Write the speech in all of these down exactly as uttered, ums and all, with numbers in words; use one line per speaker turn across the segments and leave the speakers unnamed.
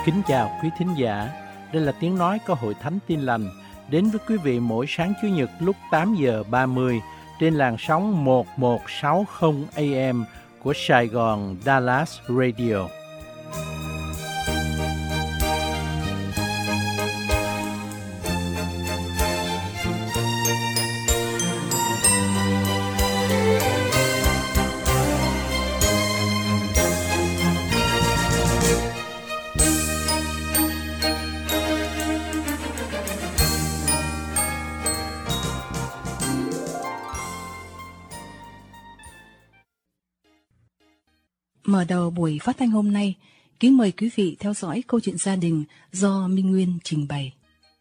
Kính chào quý thính giả, đây là tiếng nói của Hội Thánh Tin Lành, đến với quý vị mỗi sáng Chủ nhật lúc tám giờ ba mươi trên làn sóng một một sáu không A M của Sài Gòn Dallas Radio.
Mở đầu buổi phát thanh hôm nay, kính mời quý vị theo dõi câu chuyện gia đình do Minh Nguyên trình bày.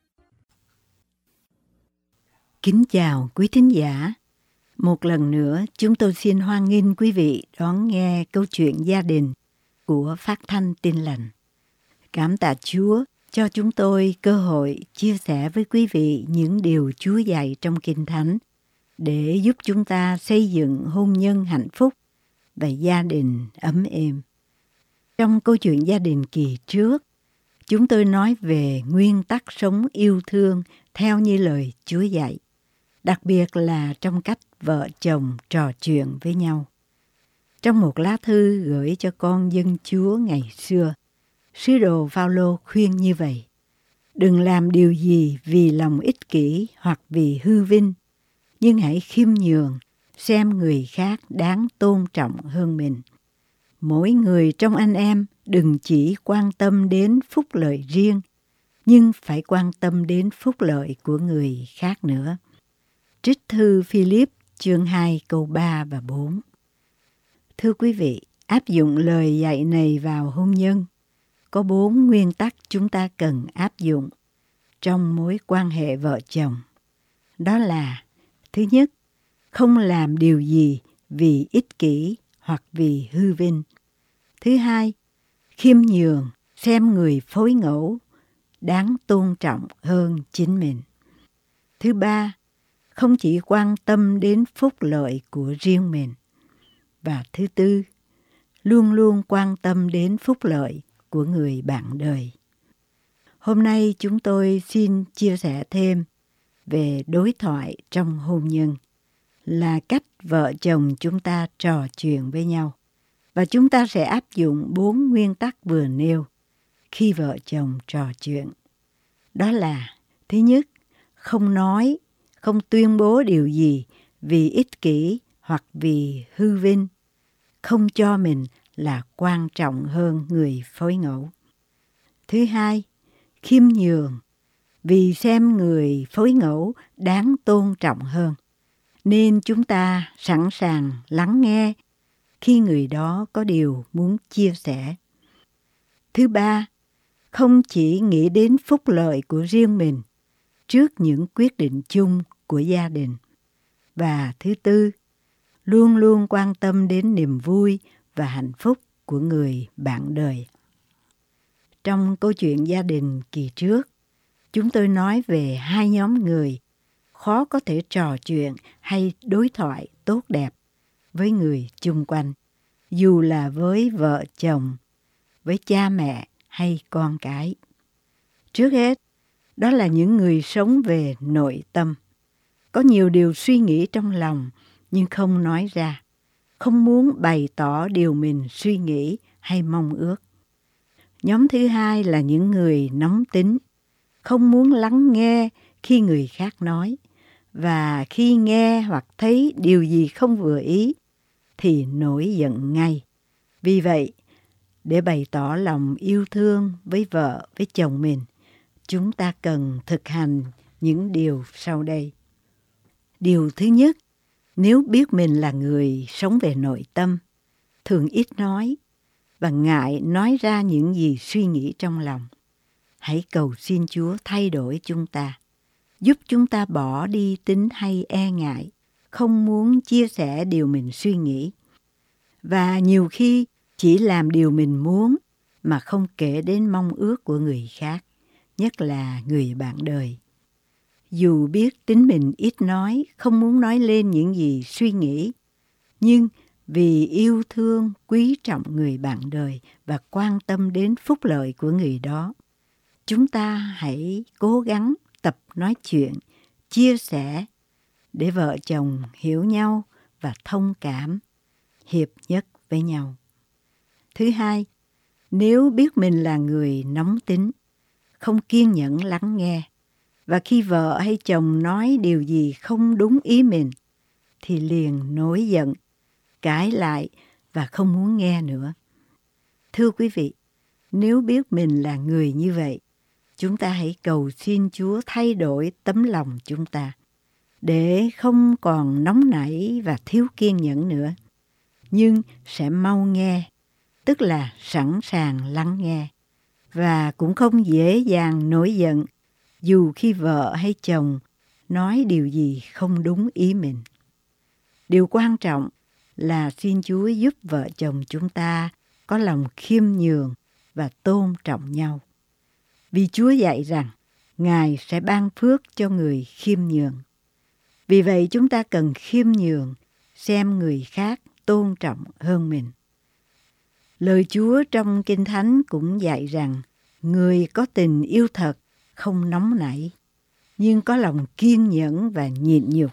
Kính chào quý thính giả. Một lần nữa, chúng tôi xin hoan nghênh quý vị đón nghe câu chuyện gia đình của Phát thanh Tin Lành. Cảm tạ Chúa cho chúng tôi cơ hội chia sẻ với quý vị những điều Chúa dạy trong Kinh Thánh để giúp chúng ta xây dựng hôn nhân hạnh phúc và gia đình ấm êm. Trong câu chuyện gia đình kỳ trước, chúng tôi nói về nguyên tắc sống yêu thương theo như lời Chúa dạy, đặc biệt là trong cách vợ chồng trò chuyện với nhau. Trong một lá thư gửi cho con dân Chúa ngày xưa, sứ đồ Phaolô khuyên như vậy: đừng làm điều gì vì lòng ích kỷ hoặc vì hư vinh, nhưng hãy khiêm nhường, xem người khác đáng tôn trọng hơn mình. Mỗi người trong anh em đừng chỉ quan tâm đến phúc lợi riêng, nhưng phải quan tâm đến phúc lợi của người khác nữa. Trích thư Philip chương hai câu ba và bốn. Thưa quý vị, áp dụng lời dạy này vào hôn nhân, có bốn nguyên tắc chúng ta cần áp dụng trong mối quan hệ vợ chồng. Đó là: thứ nhất, không làm điều gì vì ích kỷ hoặc vì hư vinh. Thứ hai, khiêm nhường, xem người phối ngẫu đáng tôn trọng hơn chính mình. Thứ ba, không chỉ quan tâm đến phúc lợi của riêng mình. Và thứ tư, luôn luôn quan tâm đến phúc lợi của người bạn đời. Hôm nay chúng tôi xin chia sẻ thêm về đối thoại trong hôn nhân, là cách vợ chồng chúng ta trò chuyện với nhau. Và chúng ta sẽ áp dụng bốn nguyên tắc vừa nêu khi vợ chồng trò chuyện. Đó là: thứ nhất, không nói, không tuyên bố điều gì vì ích kỷ hoặc vì hư vinh, không cho mình là quan trọng hơn người phối ngẫu. Thứ hai, khiêm nhường, vì xem người phối ngẫu đáng tôn trọng hơn, nên chúng ta sẵn sàng lắng nghe khi người đó có điều muốn chia sẻ. Thứ ba, không chỉ nghĩ đến phúc lợi của riêng mình trước những quyết định chung của gia đình. Và thứ tư, luôn luôn quan tâm đến niềm vui và hạnh phúc của người bạn đời. Trong câu chuyện gia đình kỳ trước, chúng tôi nói về hai nhóm người khó có thể trò chuyện hay đối thoại tốt đẹp với người chung quanh, dù là với vợ chồng, với cha mẹ hay con cái. Trước hết, đó là những người sống về nội tâm, có nhiều điều suy nghĩ trong lòng nhưng không nói ra, không muốn bày tỏ điều mình suy nghĩ hay mong ước. Nhóm thứ hai là những người nóng tính, không muốn lắng nghe khi người khác nói, và khi nghe hoặc thấy điều gì không vừa ý thì nổi giận ngay. Vì vậy, để bày tỏ lòng yêu thương với vợ, với chồng mình, chúng ta cần thực hành những điều sau đây. Điều thứ nhất, nếu biết mình là người sống về nội tâm, thường ít nói và ngại nói ra những gì suy nghĩ trong lòng, hãy cầu xin Chúa thay đổi chúng ta, giúp chúng ta bỏ đi tính hay e ngại, không muốn chia sẻ điều mình suy nghĩ. Và nhiều khi chỉ làm điều mình muốn mà không kể đến mong ước của người khác, nhất là người bạn đời. Dù biết tính mình ít nói, không muốn nói lên những gì suy nghĩ, nhưng vì yêu thương, quý trọng người bạn đời và quan tâm đến phúc lợi của người đó. Chúng ta hãy cố gắng tập nói chuyện, chia sẻ để vợ chồng hiểu nhau và thông cảm, hiệp nhất với nhau. Thứ hai, nếu biết mình là người nóng tính, không kiên nhẫn lắng nghe, và khi vợ hay chồng nói điều gì không đúng ý mình, thì liền nổi giận, cãi lại và không muốn nghe nữa. Thưa quý vị, nếu biết mình là người như vậy, chúng ta hãy cầu xin Chúa thay đổi tấm lòng chúng ta, để không còn nóng nảy và thiếu kiên nhẫn nữa, nhưng sẽ mau nghe, tức là sẵn sàng lắng nghe, và cũng không dễ dàng nổi giận dù khi vợ hay chồng nói điều gì không đúng ý mình. Điều quan trọng là xin Chúa giúp vợ chồng chúng ta có lòng khiêm nhường và tôn trọng nhau. Vì Chúa dạy rằng Ngài sẽ ban phước cho người khiêm nhường. Vì vậy chúng ta cần khiêm nhường, xem người khác tôn trọng hơn mình. Lời Chúa trong Kinh Thánh cũng dạy rằng người có tình yêu thật không nóng nảy, nhưng có lòng kiên nhẫn và nhịn nhục.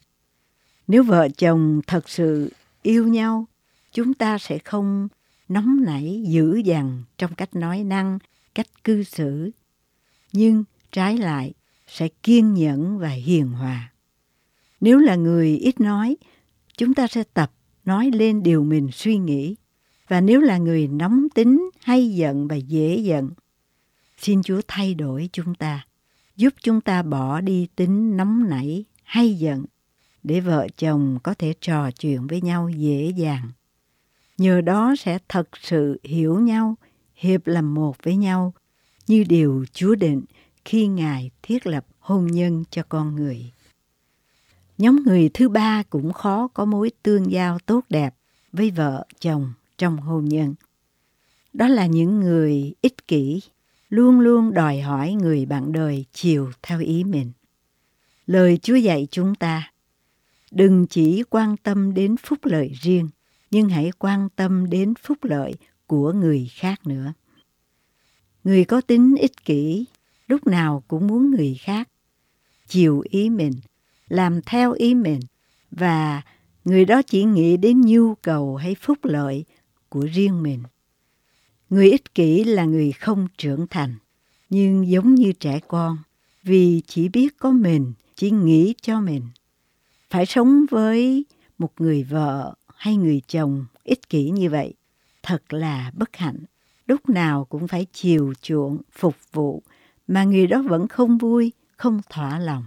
Nếu vợ chồng thật sự yêu nhau, chúng ta sẽ không nóng nảy dữ dằn trong cách nói năng, cách cư xử, nhưng trái lại sẽ kiên nhẫn và hiền hòa. Nếu là người ít nói, chúng ta sẽ tập nói lên điều mình suy nghĩ. Và nếu là người nóng tính, hay giận và dễ giận, xin Chúa thay đổi chúng ta, giúp chúng ta bỏ đi tính nóng nảy, hay giận, để vợ chồng có thể trò chuyện với nhau dễ dàng. Nhờ đó sẽ thật sự hiểu nhau, hiệp làm một với nhau, như điều Chúa định khi Ngài thiết lập hôn nhân cho con người. Nhóm người thứ ba cũng khó có mối tương giao tốt đẹp với vợ chồng trong hôn nhân. Đó là những người ích kỷ, luôn luôn đòi hỏi người bạn đời chiều theo ý mình. Lời Chúa dạy chúng ta, đừng chỉ quan tâm đến phúc lợi riêng, nhưng hãy quan tâm đến phúc lợi của người khác nữa. Người có tính ích kỷ, lúc nào cũng muốn người khác chiều ý mình, làm theo ý mình, và người đó chỉ nghĩ đến nhu cầu hay phúc lợi của riêng mình. Người ích kỷ là người không trưởng thành, nhưng giống như trẻ con, vì chỉ biết có mình, chỉ nghĩ cho mình. Phải sống với một người vợ hay người chồng ích kỷ như vậy, thật là bất hạnh. Lúc nào cũng phải chiều chuộng, phục vụ, mà người đó vẫn không vui, không thỏa lòng.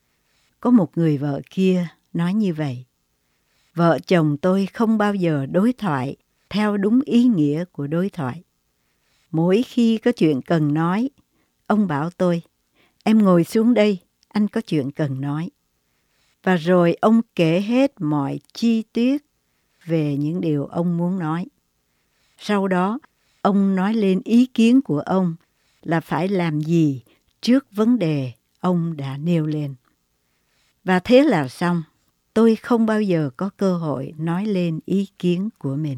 Có một người vợ kia nói như vậy: vợ chồng tôi không bao giờ đối thoại theo đúng ý nghĩa của đối thoại. Mỗi khi có chuyện cần nói, ông bảo tôi, em ngồi xuống đây, anh có chuyện cần nói. Và rồi ông kể hết mọi chi tiết về những điều ông muốn nói. Sau đó, ông nói lên ý kiến của ông là phải làm gì trước vấn đề ông đã nêu lên. Và thế là xong, tôi không bao giờ có cơ hội nói lên ý kiến của mình.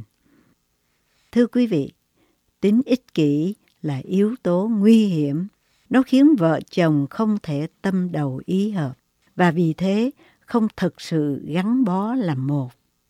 Thưa quý vị, tính ích kỷ là yếu tố nguy hiểm. Nó khiến vợ chồng không thể tâm đầu ý hợp, và vì thế không thực sự gắn bó làm một.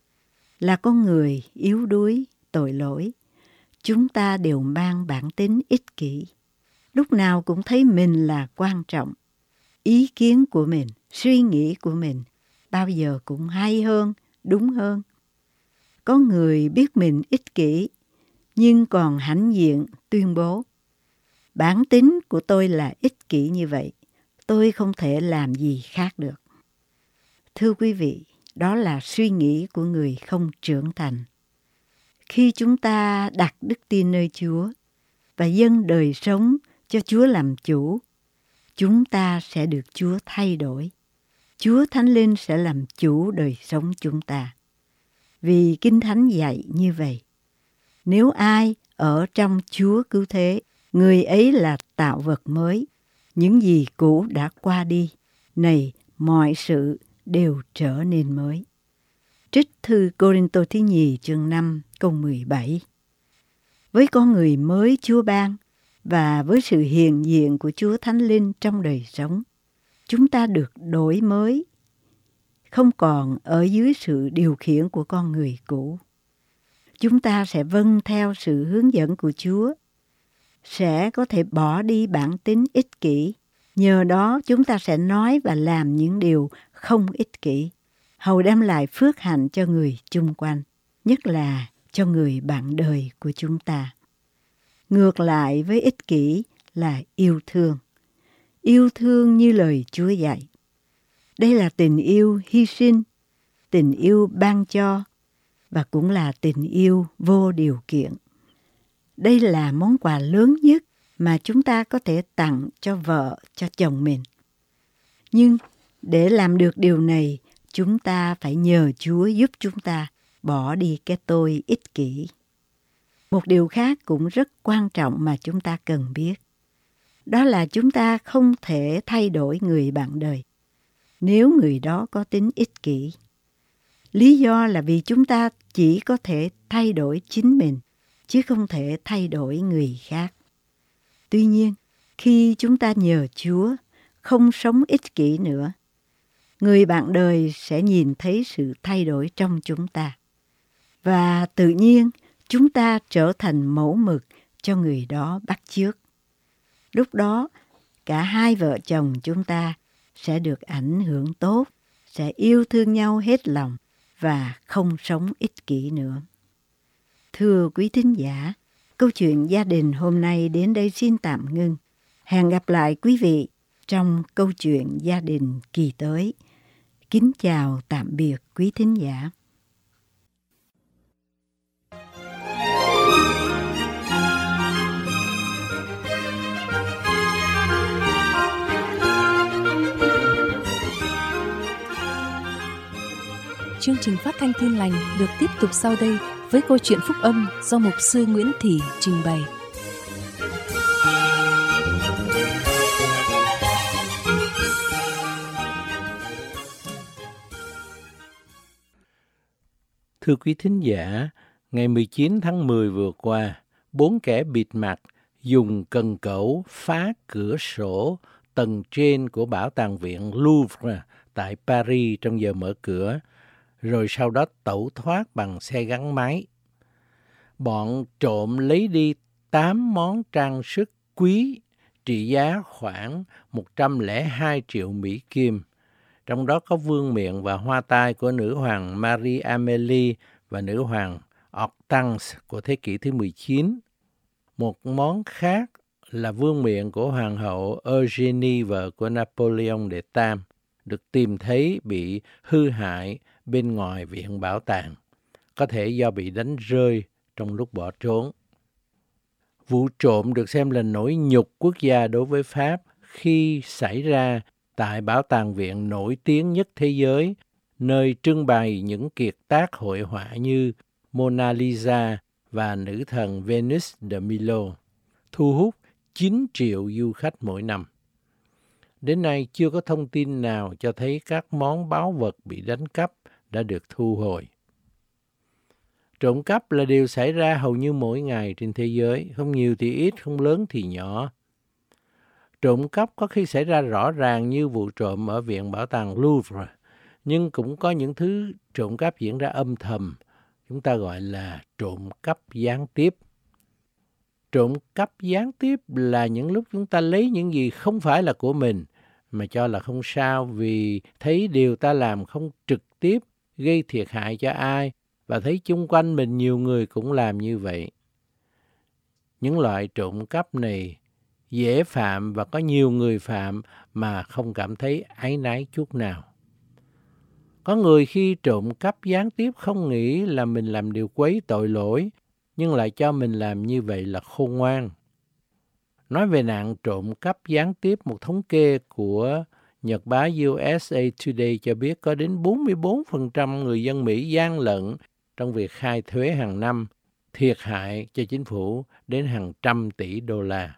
Là con người yếu đuối, tội lỗi, chúng ta đều mang bản tính ích kỷ. Lúc nào cũng thấy mình là quan trọng. Ý kiến của mình, suy nghĩ của mình bao giờ cũng hay hơn, đúng hơn. Có người biết mình ích kỷ, nhưng còn hãnh diện tuyên bố: bản tính của tôi là ích kỷ như vậy, tôi không thể làm gì khác được. Thưa quý vị, đó là suy nghĩ của người không trưởng thành. Khi chúng ta đặt đức tin nơi Chúa và dâng đời sống cho Chúa làm chủ, chúng ta sẽ được Chúa thay đổi. Chúa Thánh Linh sẽ làm chủ đời sống chúng ta. Vì Kinh Thánh dạy như vậy: nếu ai ở trong Chúa cứu thế, người ấy là tạo vật mới. Những gì cũ đã qua đi, này mọi sự đều trở nên mới. Trích thư Cô-rinh-tô thứ nhì chương năm câu mười bảy. Với con người mới Chúa ban và với sự hiện diện của Chúa Thánh Linh trong đời sống, chúng ta được đổi mới, không còn ở dưới sự điều khiển của con người cũ. Chúng ta sẽ vâng theo sự hướng dẫn của Chúa, sẽ có thể bỏ đi bản tính ích kỷ. Nhờ đó chúng ta sẽ nói và làm những điều không ích kỷ, hầu đem lại phước hạnh cho người chung quanh, nhất là cho người bạn đời của chúng ta. Ngược lại với ích kỷ là yêu thương. Yêu thương như lời Chúa dạy. Đây là tình yêu hy sinh, tình yêu ban cho, và cũng là tình yêu vô điều kiện. Đây là món quà lớn nhất mà chúng ta có thể tặng cho vợ, cho chồng mình. Nhưng để làm được điều này, chúng ta phải nhờ Chúa giúp chúng ta bỏ đi cái tôi ích kỷ. Một điều khác cũng rất quan trọng mà chúng ta cần biết. Đó là chúng ta không thể thay đổi người bạn đời nếu người đó có tính ích kỷ. Lý do là vì chúng ta chỉ có thể thay đổi chính mình, chứ không thể thay đổi người khác. Tuy nhiên, khi chúng ta nhờ Chúa không sống ích kỷ nữa, người bạn đời sẽ nhìn thấy sự thay đổi trong chúng ta. Và tự nhiên, chúng ta trở thành mẫu mực cho người đó bắt chước. Lúc đó, cả hai vợ chồng chúng ta sẽ được ảnh hưởng tốt, sẽ yêu thương nhau hết lòng và không sống ích kỷ nữa. Thưa quý thính giả, câu chuyện gia đình hôm nay đến đây xin tạm ngưng. Hẹn gặp lại quý vị trong câu chuyện gia đình kỳ tới. Kính chào tạm biệt quý thính giả.
Chương trình phát thanh Tin Lành được tiếp tục sau đây với câu chuyện phúc âm do mục sư Nguyễn Thị trình bày.
Thưa quý thính giả, ngày mười chín tháng mười vừa qua, bốn kẻ bịt mặt dùng cần cẩu phá cửa sổ tầng trên của Bảo tàng viện Louvre tại Paris trong giờ mở cửa, rồi sau đó tẩu thoát bằng xe gắn máy. Bọn trộm lấy đi tám món trang sức quý trị giá khoảng một trăm lẻ hai triệu Mỹ Kim, trong đó có vương miện và hoa tai của nữ hoàng Marie Amélie và nữ hoàng Hortense của thế kỷ thứ mười chín. Một món khác là vương miện của hoàng hậu Eugénie, vợ của Napoleon đệ tam, được tìm thấy bị hư hại bên ngoài viện bảo tàng, có thể do bị đánh rơi trong lúc bỏ trốn. Vụ trộm được xem là nỗi nhục quốc gia đối với Pháp khi xảy ra tại bảo tàng viện nổi tiếng nhất thế giới, nơi trưng bày những kiệt tác hội họa như Mona Lisa và nữ thần Venus de Milo, thu hút chín triệu du khách mỗi năm. Đến nay chưa có thông tin nào cho thấy các món báu vật bị đánh cắp đã được thu hồi. Trộm cắp là điều xảy ra hầu như mỗi ngày trên thế giới, không nhiều thì ít, không lớn thì nhỏ. Trộm cắp có khi xảy ra rõ ràng như vụ trộm ở viện bảo tàng Louvre, nhưng cũng có những thứ trộm cắp diễn ra âm thầm, chúng ta gọi là trộm cắp gián tiếp. Trộm cắp gián tiếp là những lúc chúng ta lấy những gì không phải là của mình, mà cho là không sao vì thấy điều ta làm không trực tiếp gây thiệt hại cho ai, và thấy chung quanh mình nhiều người cũng làm như vậy. Những loại trộm cắp này dễ phạm và có nhiều người phạm mà không cảm thấy áy náy chút nào. Có người khi trộm cắp gián tiếp không nghĩ là mình làm điều quấy tội lỗi, nhưng lại cho mình làm như vậy là khôn ngoan. Nói về nạn trộm cắp gián tiếp, một thống kê của nhật báo u ét a Today cho biết có đến bốn mươi bốn phần trăm người dân Mỹ gian lận trong việc khai thuế hàng năm, thiệt hại cho chính phủ đến hàng trăm tỷ đô la.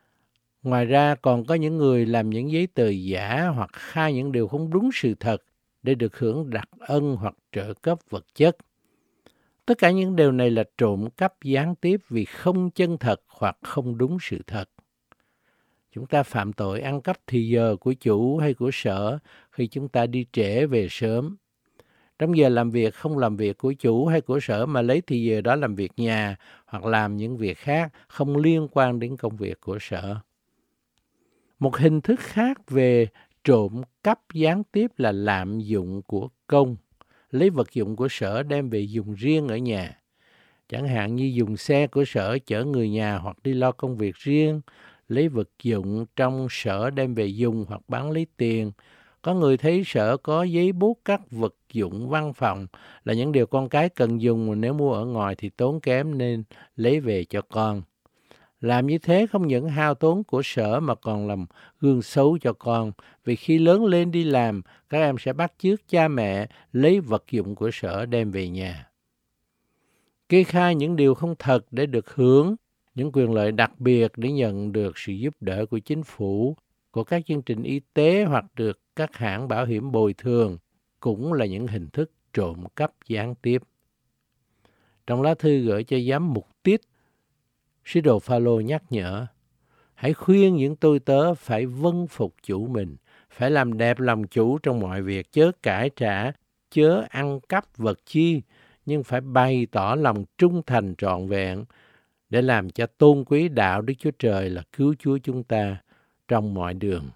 Ngoài ra còn có những người làm những giấy tờ giả hoặc khai những điều không đúng sự thật để được hưởng đặc ân hoặc trợ cấp vật chất. Tất cả những điều này là trộm cắp gián tiếp vì không chân thật hoặc không đúng sự thật. Chúng ta phạm tội ăn cắp thì giờ của chủ hay của sở khi chúng ta đi trễ về sớm. Trong giờ làm việc không làm việc của chủ hay của sở mà lấy thì giờ đó làm việc nhà hoặc làm những việc khác không liên quan đến công việc của sở. Một hình thức khác về trộm cắp gián tiếp là lạm dụng của công, lấy vật dụng của sở đem về dùng riêng ở nhà. Chẳng hạn như dùng xe của sở chở người nhà hoặc đi lo công việc riêng, lấy vật dụng trong sở đem về dùng hoặc bán lấy tiền. Có người thấy sở có giấy bút các vật dụng văn phòng là những điều con cái cần dùng mà nếu mua ở ngoài thì tốn kém nên lấy về cho con. Làm như thế không những hao tốn của sở mà còn làm gương xấu cho con, vì khi lớn lên đi làm, các em sẽ bắt chước cha mẹ lấy vật dụng của sở đem về nhà. Kê khai những điều không thật để được hưởng những quyền lợi đặc biệt để nhận được sự giúp đỡ của chính phủ, của các chương trình y tế hoặc được các hãng bảo hiểm bồi thường cũng là những hình thức trộm cắp gián tiếp. Trong lá thư gửi cho giám mục Tít, sứ đồ Phaolô nhắc nhở, hãy khuyên những tôi tớ phải vâng phục chủ mình, phải làm đẹp lòng chủ trong mọi việc, chớ cãi trả, chớ ăn cắp vật chi, nhưng phải bày tỏ lòng trung thành trọn vẹn để làm cho tôn quý đạo Đức Chúa Trời là cứu Chúa chúng ta trong mọi đường.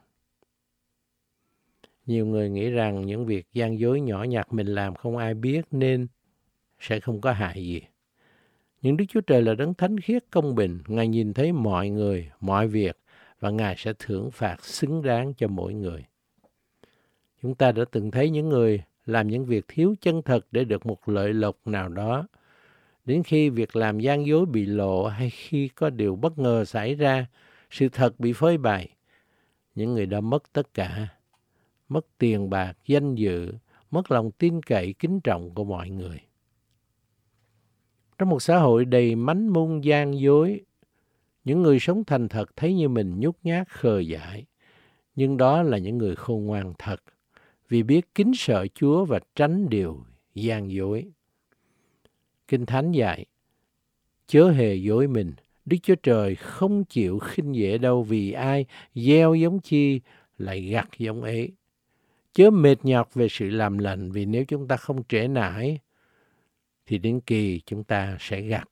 Nhiều người nghĩ rằng những việc gian dối nhỏ nhặt mình làm không ai biết nên sẽ không có hại gì. Nhưng Đức Chúa Trời là đấng thánh khiết công bình, Ngài nhìn thấy mọi người, mọi việc và Ngài sẽ thưởng phạt xứng đáng cho mỗi người. Chúng ta đã từng thấy những người làm những việc thiếu chân thật để được một lợi lộc nào đó. Đến khi việc làm gian dối bị lộ hay khi có điều bất ngờ xảy ra, sự thật bị phơi bày, những người đó mất tất cả, mất tiền bạc, danh dự, mất lòng tin cậy, kính trọng của mọi người. Trong một xã hội đầy mánh mung gian dối, những người sống thành thật thấy như mình nhút nhát khờ dại, nhưng đó là những người khôn ngoan thật, vì biết kính sợ Chúa và tránh điều gian dối. Kinh Thánh dạy, chớ hề dối mình, Đức Chúa Trời không chịu khinh dễ đâu, vì ai gieo giống chi lại gặt giống ấy. Chớ mệt nhọc về sự làm lành, vì nếu chúng ta không trễ nải, thì đến kỳ chúng ta sẽ gặt.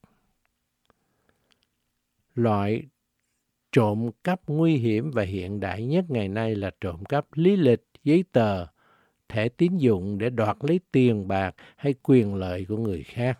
Loại trộm cắp nguy hiểm và hiện đại nhất ngày nay là trộm cắp lý lịch, giấy tờ, thẻ tín dụng để đoạt lấy tiền bạc hay quyền lợi của người khác.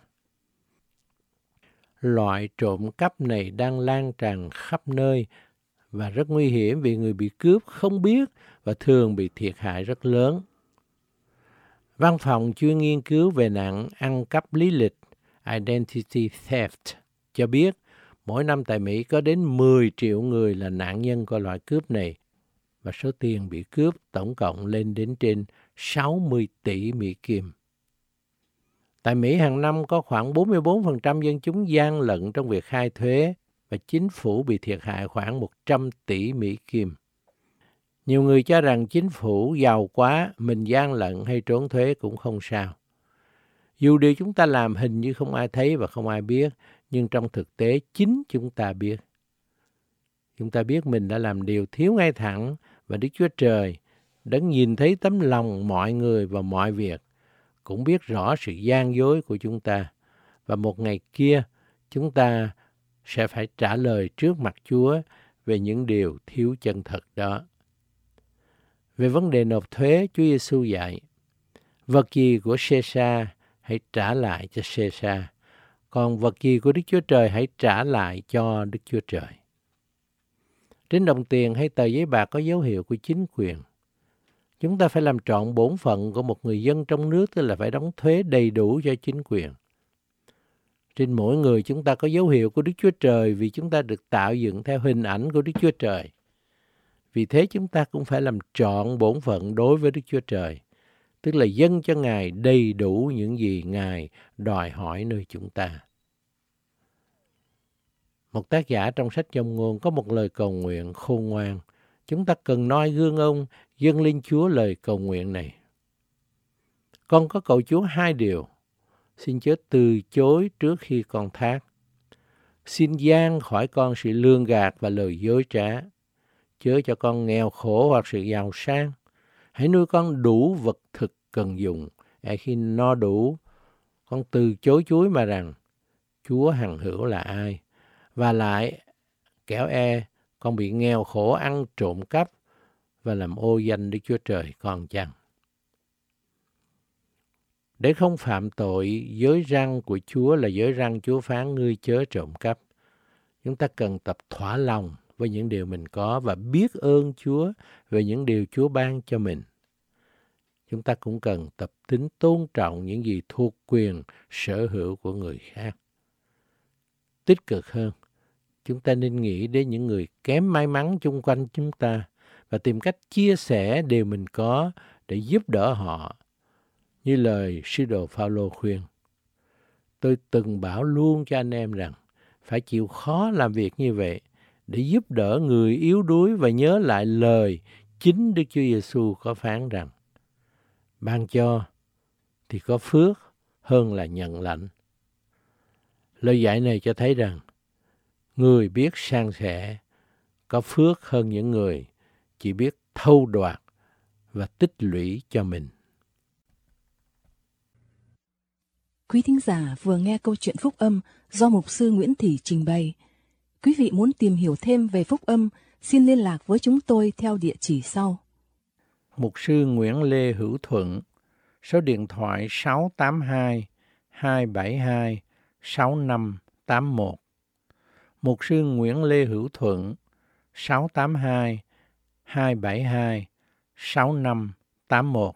Loại trộm cắp này đang lan tràn khắp nơi và rất nguy hiểm vì người bị cướp không biết và thường bị thiệt hại rất lớn. Văn phòng chuyên nghiên cứu về nạn ăn cắp lý lịch Identity Theft cho biết mỗi năm tại Mỹ có đến mười triệu người là nạn nhân của loại cướp này và số tiền bị cướp tổng cộng lên đến trên sáu mươi tỷ Mỹ Kim. Tại Mỹ hàng năm có khoảng bốn mươi bốn phần trăm dân chúng gian lận trong việc khai thuế và chính phủ bị thiệt hại khoảng một trăm tỷ Mỹ Kim. Nhiều người cho rằng chính phủ giàu quá, mình gian lận hay trốn thuế cũng không sao. Dù điều chúng ta làm hình như không ai thấy và không ai biết, nhưng trong thực tế chính chúng ta biết. Chúng ta biết mình đã làm điều thiếu ngay thẳng và Đức Chúa Trời đấng nhìn thấy tấm lòng mọi người và mọi việc, cũng biết rõ sự gian dối của chúng ta. Và một ngày kia, chúng ta sẽ phải trả lời trước mặt Chúa về những điều thiếu chân thật đó. Về vấn đề nộp thuế, Chúa Giêsu dạy, vật gì của Caesar hãy trả lại cho Caesar, còn vật gì của Đức Chúa Trời hãy trả lại cho Đức Chúa Trời. Trên đồng tiền hay tờ giấy bạc có dấu hiệu của chính quyền. Chúng ta phải làm trọn bổn phận của một người dân trong nước, tức là phải đóng thuế đầy đủ cho chính quyền. Trên mỗi người chúng ta có dấu hiệu của Đức Chúa Trời vì chúng ta được tạo dựng theo hình ảnh của Đức Chúa Trời. Vì thế chúng ta cũng phải làm trọn bổn phận đối với Đức Chúa Trời, tức là dâng cho Ngài đầy đủ những gì Ngài đòi hỏi nơi chúng ta. Một tác giả trong sách Châm Ngôn có một lời cầu nguyện khôn ngoan. Chúng ta cần noi gương ông, dâng lên Chúa lời cầu nguyện này. Con có cầu Chúa hai điều. Xin chớ từ chối trước khi con thác. Xin giang khỏi con sự lường gạt và lời dối trá. Chớ cho con nghèo khổ hoặc sự giàu sang. Hãy nuôi con đủ vật thực cần dùng. Để khi no đủ, con từ chối Chúa mà rằng Chúa hằng hữu là ai. Và lại kẻo e con bị nghèo khổ ăn trộm cắp và làm ô danh Đức Chúa Trời con chăng. Để không phạm tội, giới răn của Chúa là giới răn Chúa phán ngươi chớ trộm cắp. Chúng ta cần tập thỏa lòng với những điều mình có và biết ơn Chúa về những điều Chúa ban cho mình. Chúng ta cũng cần tập tính tôn trọng những gì thuộc quyền sở hữu của người khác. Tích cực hơn, chúng ta nên nghĩ đến những người kém may mắn chung quanh chúng ta và tìm cách chia sẻ điều mình có để giúp đỡ họ. Như lời sứ đồ Phao-lô khuyên, tôi từng bảo luôn cho anh em rằng phải chịu khó làm việc như vậy để giúp đỡ người yếu đuối và nhớ lại lời chính Đức Chúa Giêsu có phán rằng ban cho thì có phước hơn là nhận lãnh. Lời dạy này cho thấy rằng người biết san sẻ có phước hơn những người chỉ biết thâu đoạt và tích lũy cho mình.
Quý thính giả vừa nghe câu chuyện phúc âm do mục sư Nguyễn Thị trình bày. Quý vị muốn tìm hiểu thêm về phúc âm, xin liên lạc với chúng tôi theo địa chỉ sau.
Mục sư Nguyễn Lê Hữu Thuận, số điện thoại sáu tám hai, hai bảy hai, sáu năm tám một. Mục sư Nguyễn Lê Hữu Thuận, sáu tám hai, hai bảy hai, sáu năm tám một.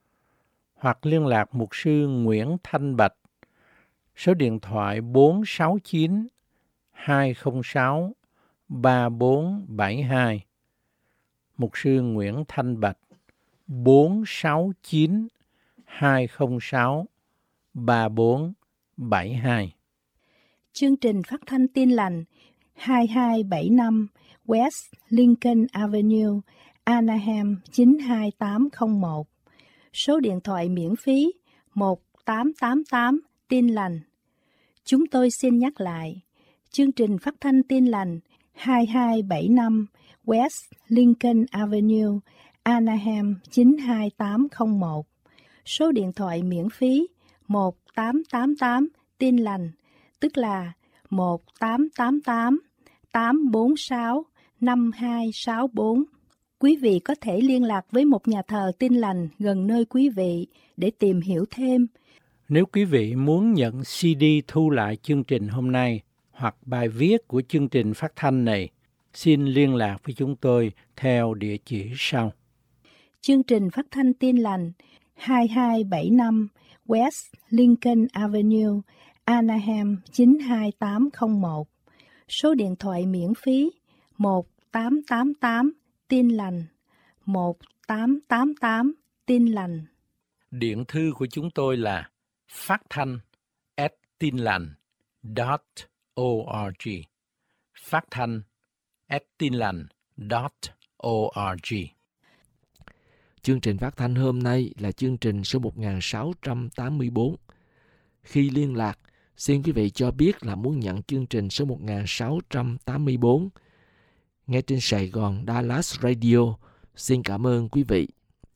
Hoặc liên lạc mục sư Nguyễn Thanh Bạch, số điện thoại bốn sáu chín, hai không sáu, ba bốn bảy hai. Mục sư Nguyễn Thanh Bạch, bốn sáu chín, hai không sáu, ba bốn bảy hai.
Chương trình phát thanh Tin Lành hai hai bảy năm West Lincoln Avenue, Anaheim chín hai tám không một. Số điện thoại miễn phí một tám tám tám Tin Lành. Chúng tôi xin nhắc lại, chương trình phát thanh Tin Lành hai hai bảy năm West Lincoln Avenue, Anaheim chín hai tám không một. Số điện thoại miễn phí một tám tám tám Tin Lành, tức là một tám tám tám, tám bốn sáu, năm hai sáu bốn. Quý vị có thể liên lạc với một nhà thờ Tin Lành gần nơi quý vị để tìm hiểu thêm.
Nếu quý vị muốn nhận xê đê thu lại chương trình hôm nay hoặc bài viết của chương trình phát thanh này, xin liên lạc với chúng tôi theo địa chỉ sau.
Chương trình phát thanh Tin Lành hai hai bảy năm West Lincoln Avenue, Anaheim chín hai tám không một. Số điện thoại miễn phí một tám tám tám Tin Lành, một tám tám tám Tin Lành.
Điện thư của chúng tôi là phát thanh at tinlành chấm org. Phát thanh at tinlành chấm org.
Chương trình phát thanh hôm nay là chương trình số một nghìn sáu trăm tám mươi bốn. Khi liên lạc, xin quý vị cho biết là muốn nhận chương trình số một nghìn sáu trăm tám mươi bốn. Nghe trên Sài Gòn Dallas Radio. Xin cảm ơn quý vị.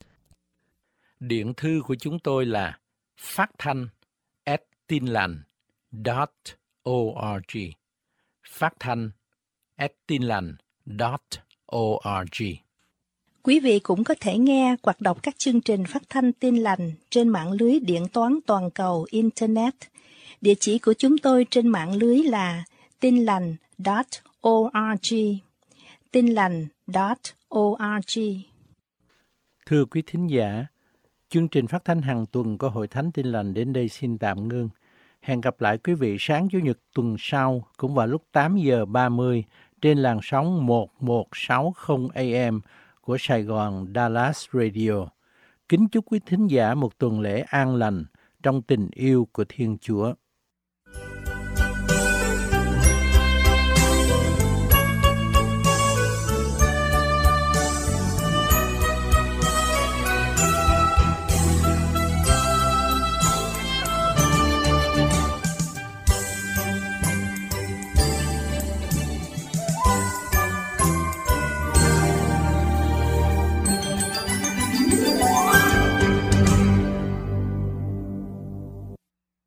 Điện thư của chúng tôi là phát thanh at tinlành chấm org. Phát thanh at tinlành chấm org.
Quý vị cũng có thể nghe hoặc đọc các chương trình phát thanh Tin Lành trên mạng lưới điện toán toàn cầu Internet. Địa chỉ của chúng tôi trên mạng lưới là tinlành chấm org. tinlành chấm org.
Thưa quý thính giả, chương trình phát thanh hàng tuần của Hội Thánh Tin Lành đến đây xin tạm ngưng. Hẹn gặp lại quý vị sáng Chủ nhật tuần sau cũng vào lúc tám giờ ba mươi trên làn sóng một một sáu không A M của Sài Gòn Dallas Radio. Kính chúc quý thính giả một tuần lễ an lành trong tình yêu của Thiên Chúa.